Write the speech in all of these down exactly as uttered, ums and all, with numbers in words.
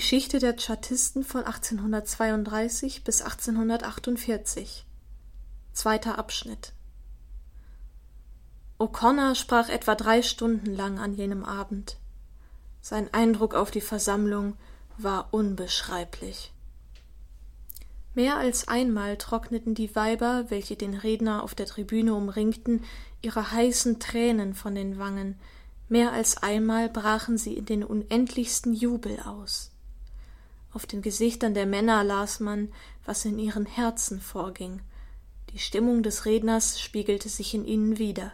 Geschichte der Chartisten von achtzehnhundertzweiunddreißig bis achtzehnhundertachtundvierzig. Zweiter Abschnitt. O'Connor sprach etwa drei Stunden lang an jenem Abend. Sein Eindruck auf die Versammlung war unbeschreiblich. Mehr als einmal trockneten die Weiber, welche den Redner auf der Tribüne umringten, ihre heißen Tränen von den Wangen. Mehr als einmal brachen sie in den unendlichsten Jubel aus. Auf den Gesichtern der Männer las man, was in ihren Herzen vorging. Die Stimmung des Redners spiegelte sich in ihnen wider.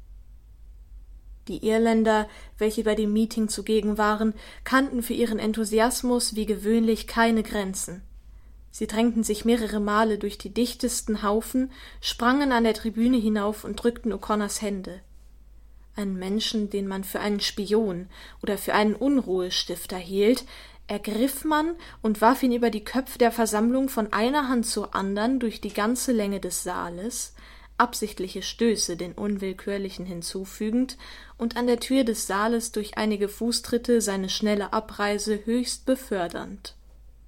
Die Irländer, welche bei dem Meeting zugegen waren, kannten für ihren Enthusiasmus wie gewöhnlich keine Grenzen. Sie drängten sich mehrere Male durch die dichtesten Haufen, sprangen an der Tribüne hinauf und drückten O'Connors Hände. Einen Menschen, den man für einen Spion oder für einen Unruhestifter hielt, ergriff man und warf ihn über die Köpfe der Versammlung von einer Hand zur anderen durch die ganze Länge des Saales, absichtliche Stöße den Unwillkürlichen hinzufügend und an der Tür des Saales durch einige Fußtritte seine schnelle Abreise höchst befördernd.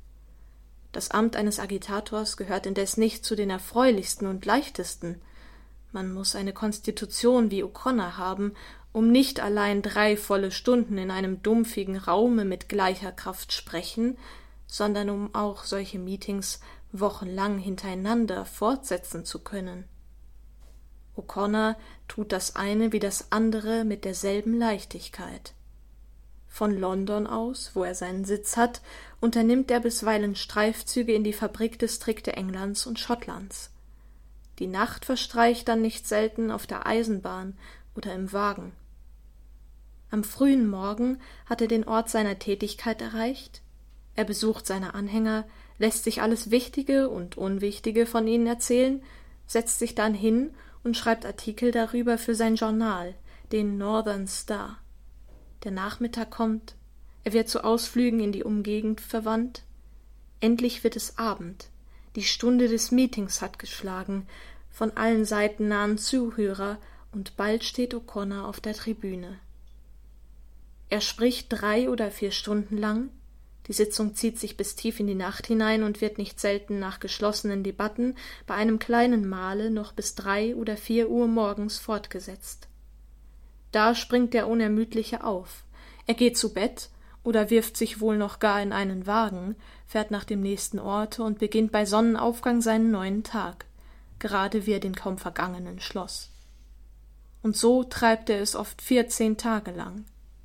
Das Amt eines Agitators gehört indes nicht zu den erfreulichsten und leichtesten. Man muß eine Konstitution wie O'Connor haben, um nicht allein drei volle Stunden in einem dumpfigen Raume mit gleicher Kraft sprechen, sondern um auch solche Meetings wochenlang hintereinander fortsetzen zu können. O'Connor tut das eine wie das andere mit derselben Leichtigkeit. Von London aus, wo er seinen Sitz hat, unternimmt er bisweilen Streifzüge in die Fabrikdistrikte Englands und Schottlands. Die Nacht verstreicht dann nicht selten auf der Eisenbahn oder im Wagen. Am frühen Morgen hat er den Ort seiner Tätigkeit erreicht. Er besucht seine Anhänger, lässt sich alles Wichtige und Unwichtige von ihnen erzählen, setzt sich dann hin und schreibt Artikel darüber für sein Journal, den Northern Star. Der Nachmittag kommt, er wird zu Ausflügen in die Umgegend verwandt. Endlich wird es Abend. Die Stunde des Meetings hat geschlagen, von allen Seiten nahen Zuhörer, und bald steht O'Connor auf der Tribüne. Er spricht drei oder vier Stunden lang. Die Sitzung zieht sich bis tief in die Nacht hinein und wird nicht selten nach geschlossenen Debatten bei einem kleinen Mahle noch bis drei oder vier Uhr morgens fortgesetzt. Da springt der Unermüdliche auf. Er geht zu Bett oder wirft sich wohl noch gar in einen Wagen, fährt nach dem nächsten Orte und beginnt bei Sonnenaufgang seinen neuen Tag, gerade wie er den kaum vergangenen schloss. Und so treibt er es oft vierzehn Tage lang.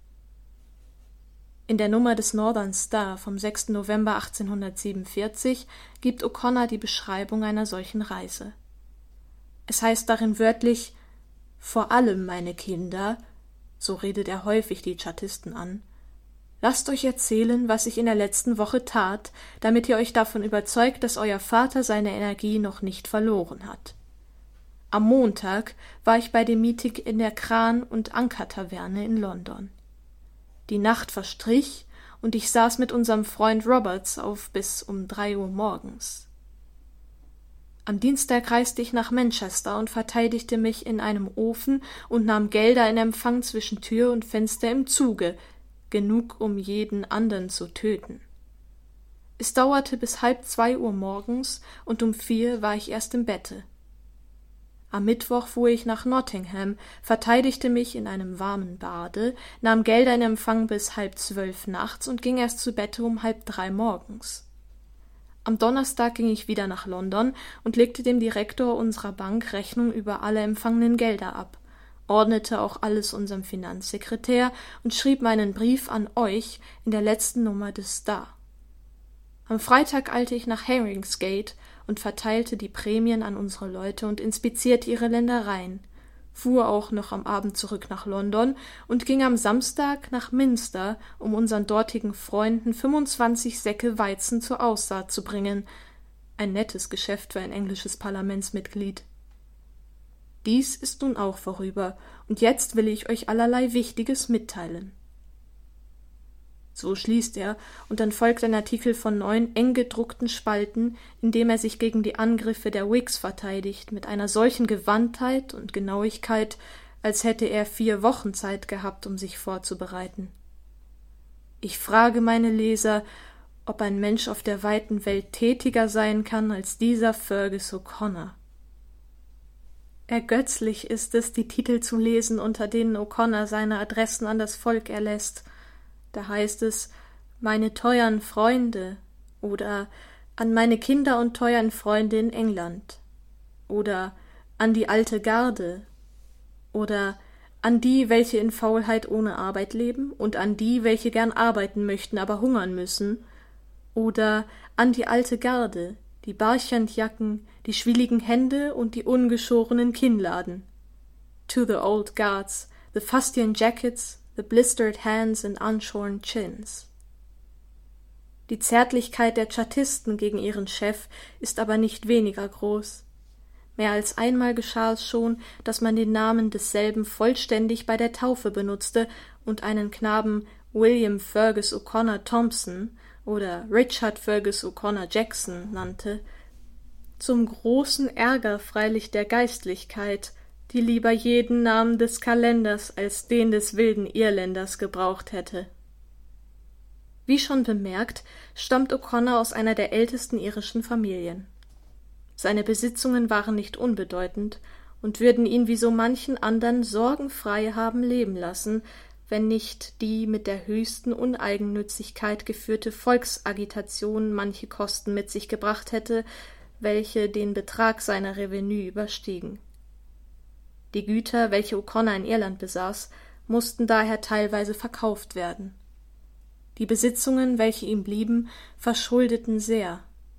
In der Nummer des Northern Star vom sechsten November achtzehnhundertsiebenundvierzig gibt O'Connor die Beschreibung einer solchen Reise. Es heißt darin wörtlich: »Vor allem, meine Kinder«, so redet er häufig die Chartisten an, »lasst euch erzählen, was ich in der letzten Woche tat, damit ihr euch davon überzeugt, dass euer Vater seine Energie noch nicht verloren hat. Am Montag war ich bei dem Meeting in der Kran- und Anker-Taverne in London. Die Nacht verstrich, und ich saß mit unserem Freund Roberts auf bis um drei Uhr morgens. Am Dienstag reiste ich nach Manchester und verteidigte mich in einem Ofen und nahm Gelder in Empfang zwischen Tür und Fenster im Zuge, genug, um jeden anderen zu töten. Es dauerte bis halb zwei Uhr morgens, und um vier war ich erst im Bette. Am Mittwoch fuhr ich nach Nottingham, verteidigte mich in einem warmen Bade, nahm Gelder in Empfang bis halb zwölf nachts und ging erst zu Bette um halb drei morgens. Am Donnerstag ging ich wieder nach London und legte dem Direktor unserer Bank Rechnung über alle empfangenen Gelder ab, ordnete auch alles unserem Finanzsekretär und schrieb meinen Brief an euch in der letzten Nummer des Star. Am Freitag eilte ich nach Heringsgate und verteilte die Prämien an unsere Leute und inspizierte ihre Ländereien, fuhr auch noch am Abend zurück nach London und ging am Samstag nach Minster, um unseren dortigen Freunden fünfundzwanzig Säcke Weizen zur Aussaat zu bringen. Ein nettes Geschäft für ein englisches Parlamentsmitglied. Dies ist nun auch vorüber, und jetzt will ich euch allerlei Wichtiges mitteilen. So schließt er, und dann folgt ein Artikel von neun eng gedruckten Spalten, in dem er sich gegen die Angriffe der Whigs verteidigt, mit einer solchen Gewandtheit und Genauigkeit, als hätte er vier Wochen Zeit gehabt, um sich vorzubereiten. Ich frage meine Leser, ob ein Mensch auf der weiten Welt tätiger sein kann als dieser Fergus O'Connor. Ergötzlich ist es, die Titel zu lesen, unter denen O'Connor seine Adressen an das Volk erlässt. Da heißt es »Meine teuern Freunde« oder »An meine Kinder und teuern Freunde in England« oder »An die alte Garde« oder »An die, welche in Faulheit ohne Arbeit leben und an die, welche gern arbeiten möchten, aber hungern müssen« oder »An die alte Garde«, die Barchentjacken, die schwieligen Hände und die ungeschorenen Kinnladen. To the old guards, the fustian jackets, the blistered hands and unshorn chins. Die Zärtlichkeit der Chartisten gegen ihren Chef ist aber nicht weniger groß. Mehr als einmal geschah es schon, dass man den Namen desselben vollständig bei der Taufe benutzte und einen Knaben William Fergus O'Connor Thompson oder Richard Fergus O'Connor Jackson nannte, zum großen Ärger freilich der Geistlichkeit, die lieber jeden Namen des Kalenders als den des wilden Irländers gebraucht hätte. Wie schon bemerkt, stammt O'Connor aus einer der ältesten irischen Familien. Seine Besitzungen waren nicht unbedeutend und würden ihn wie so manchen andern sorgenfrei haben leben lassen, wenn nicht die mit der höchsten Uneigennützigkeit geführte Volksagitation manche Kosten mit sich gebracht hätte, welche den Betrag seiner Revenue überstiegen. Die Güter, welche O'Connor in Irland besaß, mussten daher teilweise verkauft werden. Die Besitzungen, welche ihm blieben, verschuldeten sehr.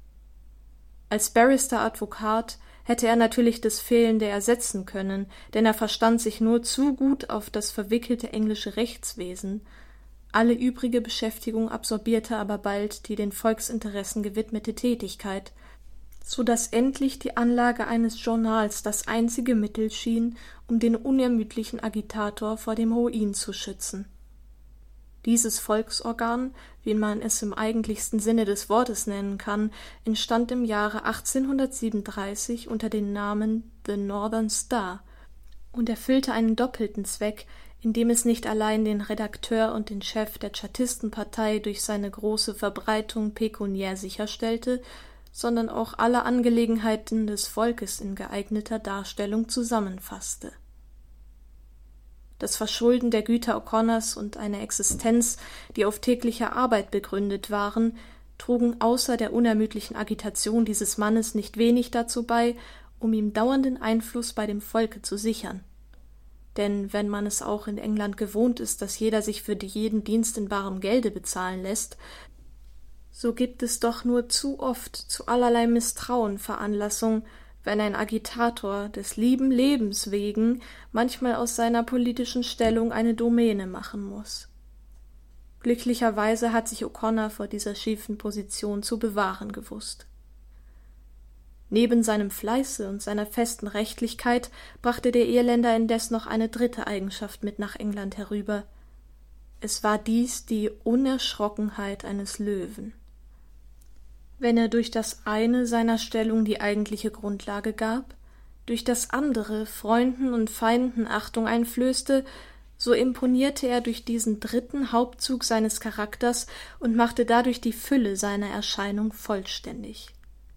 Als Barrister-Advokat hätte er natürlich das Fehlende ersetzen können, denn er verstand sich nur zu gut auf das verwickelte englische Rechtswesen. Alle übrige Beschäftigung absorbierte aber bald die den Volksinteressen gewidmete Tätigkeit, so daß endlich die Anlage eines Journals das einzige Mittel schien, um den unermüdlichen Agitator vor dem Ruin zu schützen. Dieses Volksorgan, wie man es im eigentlichsten Sinne des Wortes nennen kann, entstand im Jahre achtzehnhundertsiebenunddreißig unter dem Namen The Northern Star und erfüllte einen doppelten Zweck, indem es nicht allein den Redakteur und den Chef der Chartistenpartei durch seine große Verbreitung pekuniär sicherstellte, sondern auch alle Angelegenheiten des Volkes in geeigneter Darstellung zusammenfasste. Das Verschulden der Güter O'Connors und eine Existenz, die auf täglicher Arbeit begründet waren, trugen außer der unermüdlichen Agitation dieses Mannes nicht wenig dazu bei, um ihm dauernden Einfluss bei dem Volke zu sichern. Denn wenn man es auch in England gewohnt ist, dass jeder sich für jeden Dienst in barem Gelde bezahlen lässt, so gibt es doch nur zu oft zu allerlei Misstrauen Veranlassung, wenn ein Agitator des lieben Lebens wegen manchmal aus seiner politischen Stellung eine Domäne machen muß. Glücklicherweise hat sich O'Connor vor dieser schiefen Position zu bewahren gewusst. Neben seinem Fleiße und seiner festen Rechtlichkeit brachte der Irländer indes noch eine dritte Eigenschaft mit nach England herüber. Es war dies die Unerschrockenheit eines Löwen. Wenn er durch das eine seiner Stellung die eigentliche Grundlage gab, durch das andere Freunden und Feinden Achtung einflößte, so imponierte er durch diesen dritten Hauptzug seines Charakters und machte dadurch die Fülle seiner Erscheinung vollständig.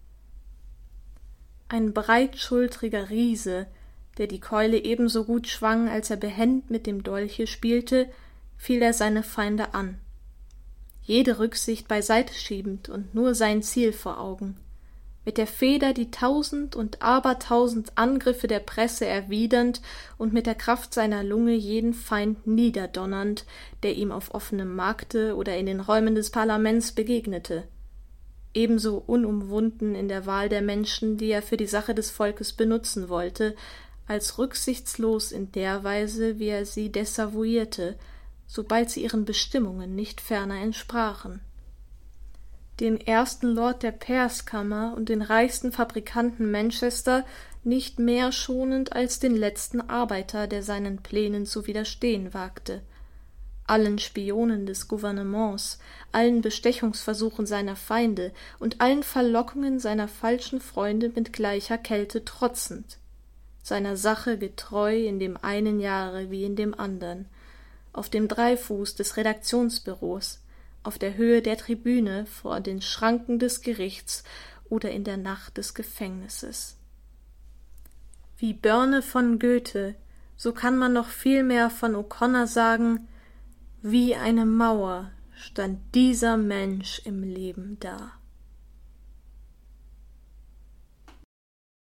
Ein breitschultriger Riese, der die Keule ebenso gut schwang, als er behend mit dem Dolche spielte, fiel er seine Feinde an. Jede Rücksicht beiseite schiebend und nur sein Ziel vor Augen, mit der Feder die tausend und abertausend Angriffe der Presse erwidernd und mit der Kraft seiner Lunge jeden Feind niederdonnernd, der ihm auf offenem Markte oder in den Räumen des Parlaments begegnete, ebenso unumwunden in der Wahl der Menschen, die er für die Sache des Volkes benutzen wollte, als rücksichtslos in der Weise, wie er sie desavouierte, sobald sie ihren Bestimmungen nicht ferner entsprachen. Den ersten Lord der Pairskammer und den reichsten Fabrikanten Manchester nicht mehr schonend als den letzten Arbeiter, der seinen Plänen zu widerstehen wagte, allen Spionen des Gouvernements, allen Bestechungsversuchen seiner Feinde und allen Verlockungen seiner falschen Freunde mit gleicher Kälte trotzend, seiner Sache getreu in dem einen Jahre wie in dem andern, auf dem Dreifuß des Redaktionsbüros auf der Höhe der Tribüne, vor den Schranken des Gerichts oder in der Nacht des Gefängnisses. Wie Börne von Goethe, so kann man noch viel mehr von O'Connor sagen: Wie eine Mauer stand dieser Mensch im Leben da.